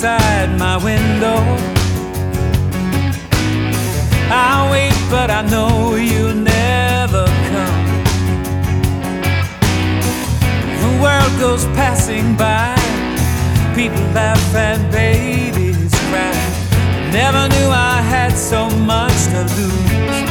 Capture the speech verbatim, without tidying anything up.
outside my window. I wait, but I know you'll never come. The world goes passing by, people laugh and babies cry. Never knew I had so much to lose.